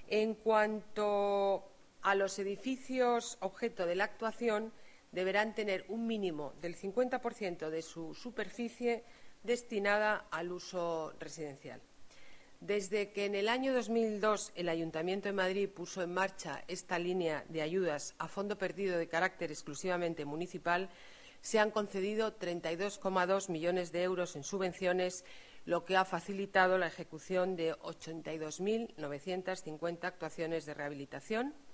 En cuanto a los edificios objeto de la actuación, deberán tener un mínimo del 50% de su superficie destinada al uso residencial. Desde que en el año 2002 el Ayuntamiento de Madrid puso en marcha esta línea de ayudas a fondo perdido de carácter exclusivamente municipal, se han concedido 32,2 millones de euros en subvenciones, lo que ha facilitado la ejecución de 82.950 actuaciones de rehabilitación